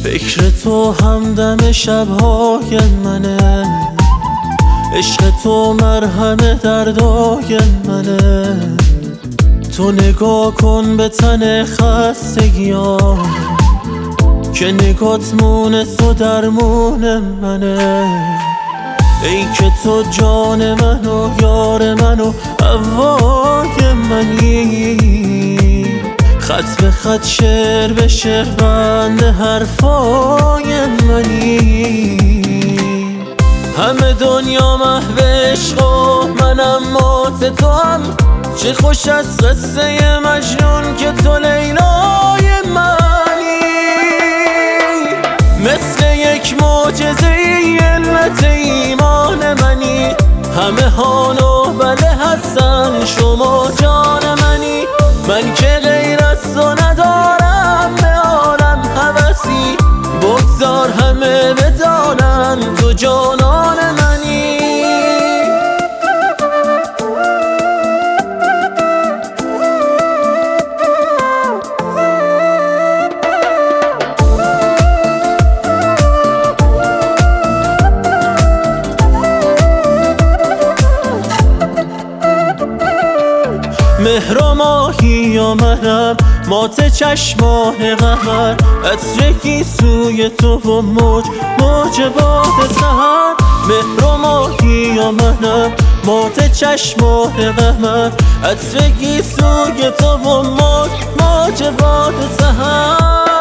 فکر تو همدم شبهای منه، عشق تو مرهم دردای منه. تو نگاه کن به تن خستگیام که نگات مونه تو درمون منه. ای که تو جان من و یار من و هوای منی، خط به خط شعر به شعر بند حرفای منی. همه دنیا محو عشق و منم مات تو هم، چه خوش از قصه مجنون که تو لیلای منی. مثل یک معجزه ای علت ایمان منی، همه هان و بله هستن شما جان منی. من که غیر از تو ندارم به عالم هوسی، بگذار همه بدانن تو جانان منی. مهر و ماهی یا منم مات چشمان قمر، عطرکی سوی تو و موج باد سحر. مهر و ماهی یا منم مات چشمان قمر، عطرکی سوی تو و موج باد سحر.